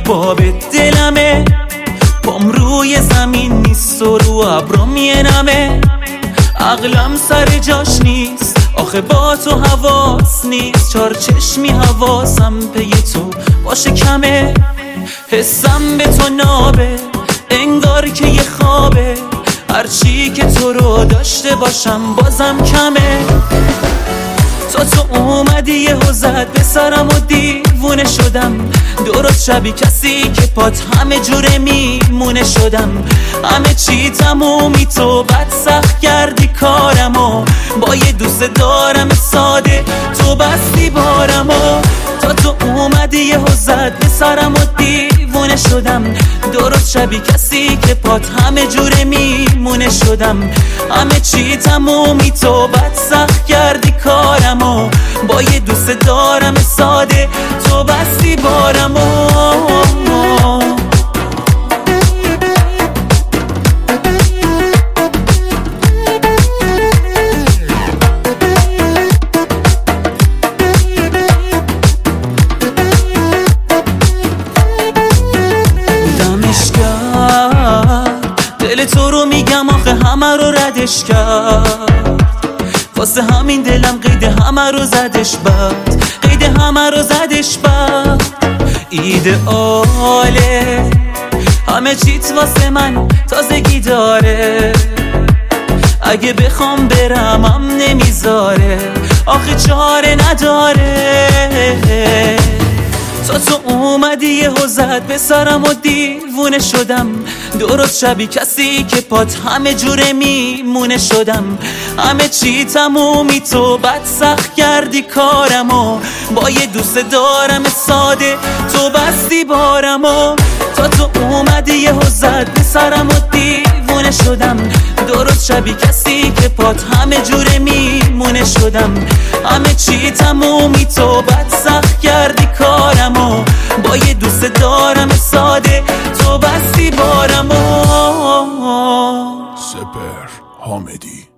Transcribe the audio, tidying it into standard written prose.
باب دلمه، پام روی زمین نیست و رو ابرم مینمه، عقلم سر جاش نیست آخه با تو حواس نیست، چار چشمی حواسم پی تو باشه کمه، حسم به تو نابه انگار که یه خوابه، هرچی که تو رو داشته باشم بازم کمه، تو اومدی یه زد به سرم و دیوونه شدم، درست شبی کسی که پات همه جوره میمونه شدم، همه چی تمومی تو بد سخت کردی کارمو، با یه دوست دارم ساده تو بستی بارمو، تو اومدی یه زد به سرم و دیوونه شدم، درست شبی کسی که پات همه جوره میمونه شدم، همه چی تمومی تو بد سخت کردی کارمو، با یه دوست دارم ساده تو بستی بارمو. دل تو رو میگم آخه همه رو ردش کرد، واسه همین دلم قید همه رو زدش بد، قید همه رو زدش بد، ایدئاله همه چیت واسه من تازگی داره، اگه بخوام برمم نمیذاره آخه چاره نداره، تو اومدی یه زد به سرم و دیوونه شدم، درست شبی کسی که پات همه جوره میمونه شدم، همه چی تمومی تو بد سخت کردی کارمو، با یه دوست دارم ساده تو بستی بارمو، تو اومدی یه زد به سرم و دیوونه شدم، درست شبی کسی که پات همه جوره میمونه شدم، همه چی تمومی تو بد سخت کردی کارمو، با یه دوست دارم ساده تو بستی بارمو. سپر حامدی.